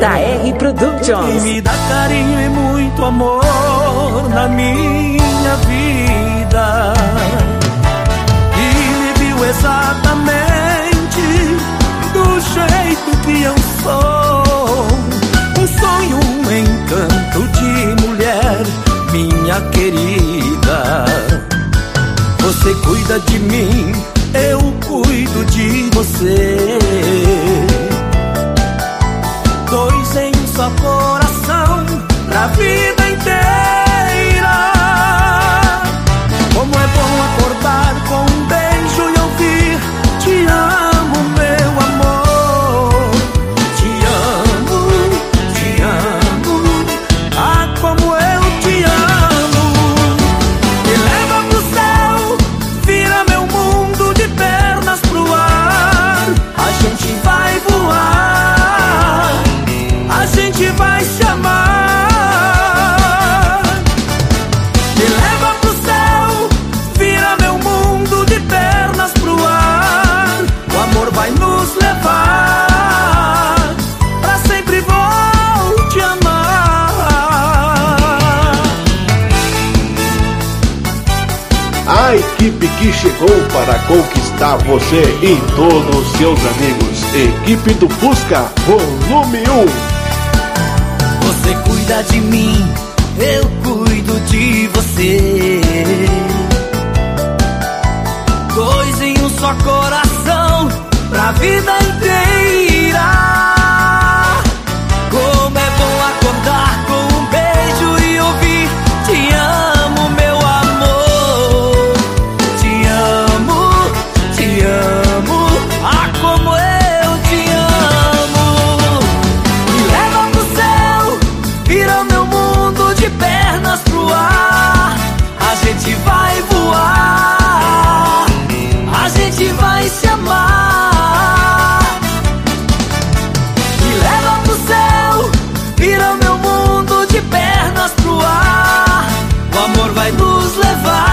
JR Productions. Me dá carinho e muito amor na minha vida, e me viu exatamente do jeito que eu sou. Um sonho, um encanto de mulher, minha querida. Você cuida de mim, eu cuido de você. Dois em um só coração, pra vida inteira. Como é bom acordar com um beijo e ouvir: te amo, meu amor. Te amo, te amo. Ah, como eu te amo. Me leva pro céu, vira meu mundo de pernas pro ar. A gente vai voar, a gente vai se amar. Me leva pro céu, vira meu mundo de pernas pro ar. O amor vai nos levar, pra sempre vou te amar. A equipe que chegou para conquistar você e todos os seus amigos. Equipe do Fusca, volume 1. Você cuida de mim, eu cuido de você. Dois em um só coração, pra vida inteira. Como é bom acordar com um beijo e ouvir: te amo, meu amor. Te amo, te amo. Ah, como eu te amo. Me leva pro céu, vira meu mundo de pernas pro ar. A gente vai voar, a gente vai se amar. Me leva pro céu, vira meu mundo de pernas pro ar. O amor vai nos levar,